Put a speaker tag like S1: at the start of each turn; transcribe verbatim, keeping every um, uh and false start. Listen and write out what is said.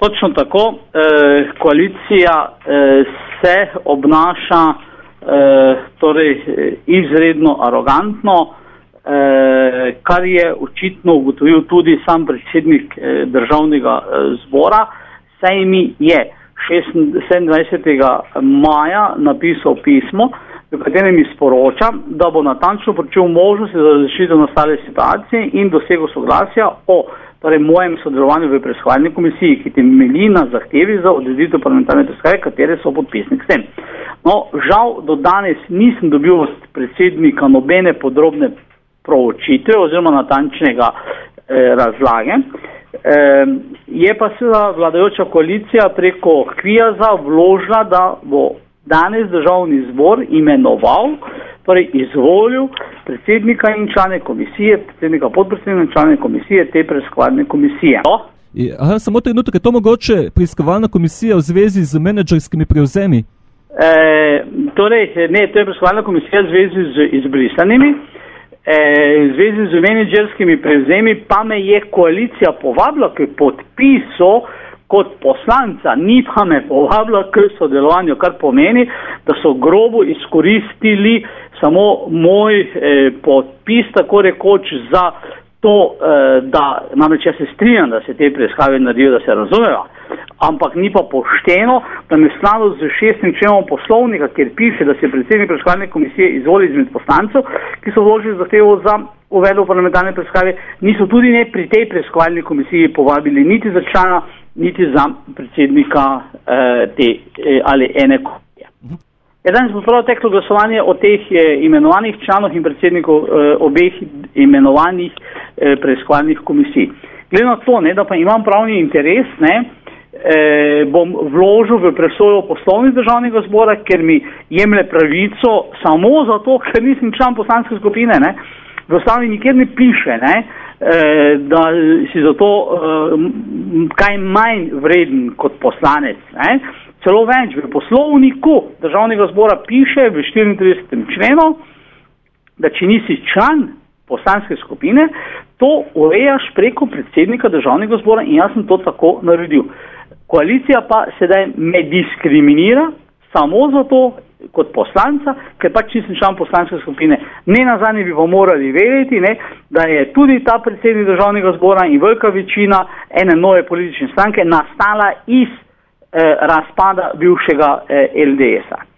S1: Točno tako, eh, koalicija eh, se obnaša eh, torej, izredno arogantno, eh, kar je očitno ugotovil tudi sam predsednik eh, državnega eh, zbora, saj mi je sedemindvajsetega maja napisal pismo, v katerem mi sporoča, da bo natančno proučil možnosti za razrešitev nastale situacije in dosego soglasja o torej mojem sodelovanju v preiskovalni komisiji, ki temelji na zahtevi za odreditev parlamentarne preiskave, katere so podpisnik s tem. No, žal do danes nisem dobil od predsednika nobene podrobne proučitve oziroma natančnega eh, razlage. Eh, je pa seveda vladajoča koalicija preko Kviaza vložila, da bo danes državni zbor imenoval, torej izvolil predsednika in člane komisije, predsednika podpredsednika in člane komisije te preiskovalne komisije.
S2: Aha, samo trenutek, je to mogoče preiskovalna komisija v zvezi z menedžerskimi prevzemi?
S1: E, torej, ne, to je preiskovalna komisija v zvezi z izbrisanimi. E, v zvezi z menedžerskimi prevzemi pa me je koalicija povabila k podpisu kot poslanca, ni pa me povabila k sodelovanju, kar pomeni, da so grobo izkoristili samo moj eh, podpis, tako rekoč, za to, eh, da namreč jaz se strinjam, da se te preiskave naredijo, da se razumejo, ampak ni pa pošteno, da me skladu z šestim členom poslovnika, kjer piše, da se predsednik preiskovalne komisije izvoli izmed poslancev, ki so vložili zahtevo za uvedbo parlamentarne preiskave, niso tudi ne pri tej preiskovalni komisiji povabili niti za člana, niti za predsednika eh, te eh, ali ene komisije. Je danes bo prav teklo glasovanje o teh eh, imenovanih članov in predsednikov eh, obeh imenovanih eh, preiskovalnih komisij. Glede na to, ne, da pa imam pravni interes, ne, eh, bom vložil v presojo poslovnik državnega zbora, ker mi jemlje pravico samo zato, ker nisem član poslanske skupine. Ne. V ustavi nikjer ne piše, ne, da si zato kaj manj vreden kot poslanec. Ne. Celo več, v poslovniku državnega zbora piše v štiriintridesetem členu, da če nisi član poslanske skupine, to urejaš preko predsednika državnega zbora in jaz sem to tako naredil. Koalicija pa sedaj me diskriminira samo zato, kot poslanca, ker pač nisem član poslanske skupine. Ne nazadnje bi pa morali vedeti, ne, da je tudi ta predsednik državnega zbora in velika večina ene nove politične stranke nastala iz eh, razpada bivšega eh, el de esa.